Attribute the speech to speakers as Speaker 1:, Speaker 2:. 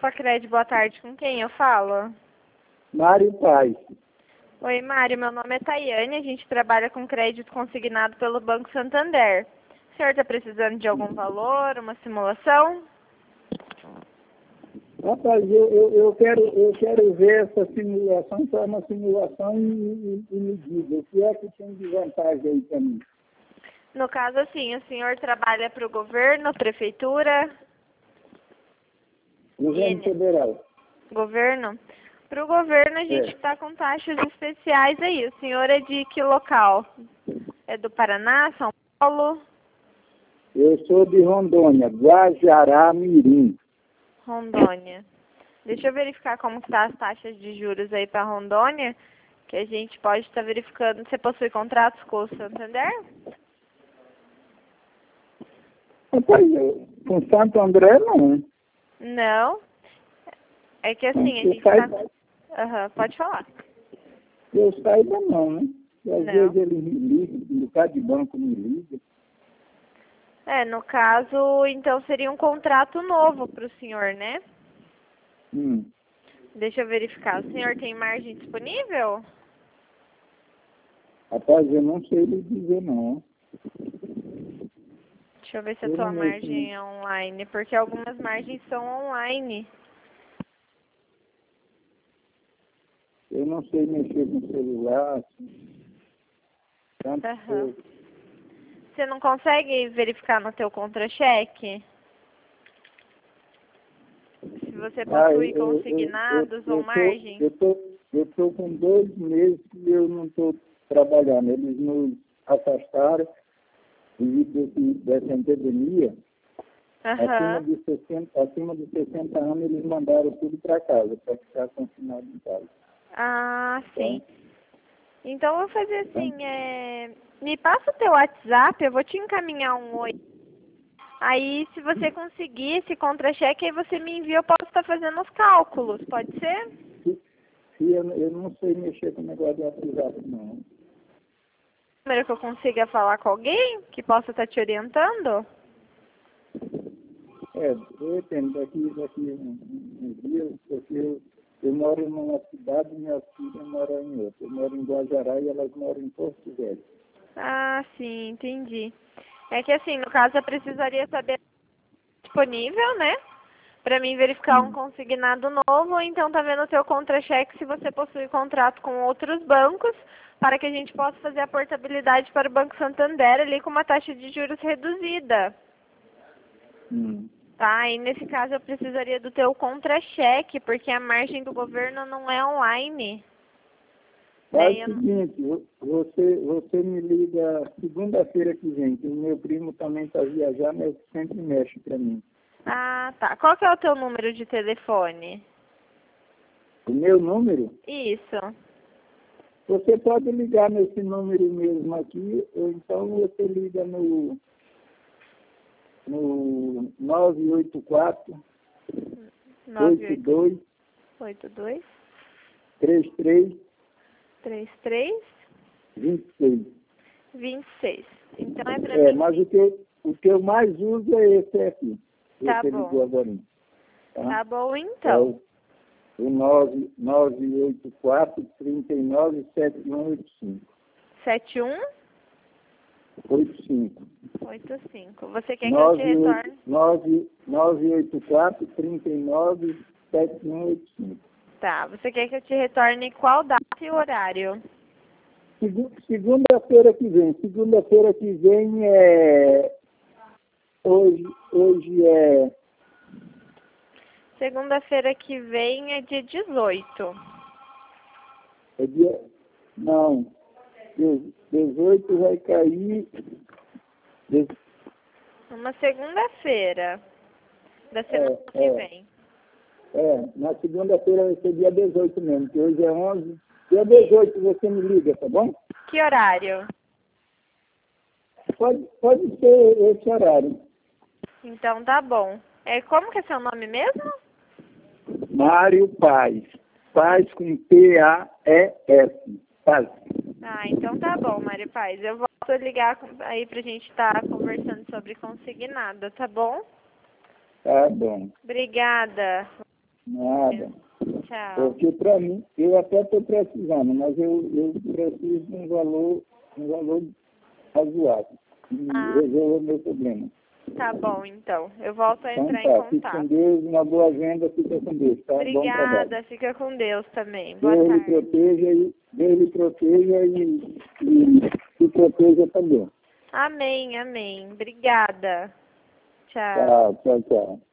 Speaker 1: Copa Cred, boa tarde. Com quem eu falo?
Speaker 2: Mário Paz.
Speaker 1: Oi, Mário. Meu nome é Tayane. A gente trabalha com crédito consignado pelo Banco Santander. O senhor está precisando de algum valor, uma simulação?
Speaker 2: Rapaz, eu quero ver essa simulação, que é uma simulação e me diga, o que é que tem de vantagem aí para mim?
Speaker 1: No caso, assim, o senhor trabalha para o governo, prefeitura?
Speaker 2: Governo Federal.
Speaker 1: Governo? Para o governo a gente está com taxas especiais aí. O senhor é de que local? É do Paraná, São Paulo?
Speaker 2: Eu sou de Rondônia, Guajará-Mirim.
Speaker 1: Rondônia. Deixa eu verificar como está as taxas de juros aí para Rondônia, que a gente pode estar verificando. Você possui contratos com o Santander?
Speaker 2: Rapaz, com Santo André, não.
Speaker 1: Não. É que assim, a
Speaker 2: Eu
Speaker 1: gente está...
Speaker 2: saiba,
Speaker 1: pode falar.
Speaker 2: eu saiba não, né? E às
Speaker 1: Não.
Speaker 2: vezes ele me liga, um bocado de banco me liga.
Speaker 1: No caso, então seria um contrato novo para o senhor, né? Deixa eu verificar. O senhor tem margem disponível?
Speaker 2: Rapaz, eu não sei lhe dizer não.
Speaker 1: Deixa eu ver se a
Speaker 2: Eu
Speaker 1: tua
Speaker 2: não mexo
Speaker 1: margem é online, porque algumas margens são online.
Speaker 2: Eu não sei mexer com celular. Assim. Tanto
Speaker 1: Você não consegue verificar no teu contra-cheque? Se você possui consignados ou margem?
Speaker 2: Eu tô com 2 meses que eu não estou trabalhando. Eles nos afastaram devido dessa epidemia. Acima de 60 anos, eles mandaram tudo para casa, para ficar confinado em casa.
Speaker 1: Ah, sim. Então, eu vou fazer assim, me passa o teu WhatsApp, eu vou te encaminhar um oi. Aí, se você conseguir esse contra-cheque, aí você me envia, eu posso estar fazendo os cálculos, pode ser?
Speaker 2: Eu não sei mexer com o negócio de WhatsApp, não.
Speaker 1: Número que eu consiga falar com alguém que possa estar te orientando?
Speaker 2: Depende daqui uns dias, porque eu moro numa cidade e minha filha mora em outra. Eu moro em Guajará e elas moram em Porto Velho.
Speaker 1: Ah, sim, entendi. É que assim, no caso eu precisaria saber disponível, né? Para mim verificar um consignado novo, ou então tá vendo o teu contra-cheque se você possui contrato com outros bancos, para que a gente possa fazer a portabilidade para o Banco Santander ali com uma taxa de juros reduzida. Tá, e nesse caso eu precisaria do teu contra-cheque, porque a margem do governo não é online.
Speaker 2: Faz o seguinte, você me liga segunda-feira que vem, que o meu primo também está viajando, mas sempre mexe para mim.
Speaker 1: Ah, tá. Qual que é o teu número de telefone?
Speaker 2: O meu número?
Speaker 1: Isso.
Speaker 2: Você pode ligar nesse número mesmo aqui, ou então você liga no 984 82 33 26.
Speaker 1: Então é pra mim.
Speaker 2: Mas o que eu mais uso é esse aqui.
Speaker 1: Tá
Speaker 2: Você
Speaker 1: bom.
Speaker 2: ligou agora.
Speaker 1: Tá bom, então.
Speaker 2: O 984 39 7185.
Speaker 1: 7185. Você quer que eu te retorne?
Speaker 2: 984 39 7185.
Speaker 1: Tá. Você quer que eu te retorne qual data e horário?
Speaker 2: Segunda-feira que vem. Segunda-feira que vem é... Hoje é...
Speaker 1: Segunda-feira que vem é dia 18.
Speaker 2: É dia... Não. 18 vai cair...
Speaker 1: Uma segunda-feira da semana que vem.
Speaker 2: Na segunda-feira vai ser dia 18 mesmo, que hoje é 11. Dia 18 você me liga, tá bom?
Speaker 1: Que horário?
Speaker 2: Pode ser esse horário.
Speaker 1: Então tá bom. Como que é seu nome mesmo?
Speaker 2: Mário Paz. Paz com P-A-E-S. Paz.
Speaker 1: Ah, então tá bom, Mário Paz. Eu volto a ligar aí pra gente estar conversando sobre consignado, tá bom?
Speaker 2: Tá bom.
Speaker 1: Obrigada.
Speaker 2: Nada.
Speaker 1: Tchau.
Speaker 2: Porque para mim, eu até estou precisando, mas eu preciso de um valor razoável. E resolva o meu problema.
Speaker 1: Tá bom, então. Eu volto a
Speaker 2: Então
Speaker 1: entrar
Speaker 2: tá,
Speaker 1: em
Speaker 2: fique com
Speaker 1: contato.
Speaker 2: Deus, uma boa agenda, fica com Deus, tá? Bom trabalho.
Speaker 1: Obrigada, fica com Deus também. Boa
Speaker 2: Deus lhe
Speaker 1: tarde.
Speaker 2: proteja e se proteja também.
Speaker 1: Amém, amém. Obrigada. Tchau.
Speaker 2: Tchau, tchau, tchau.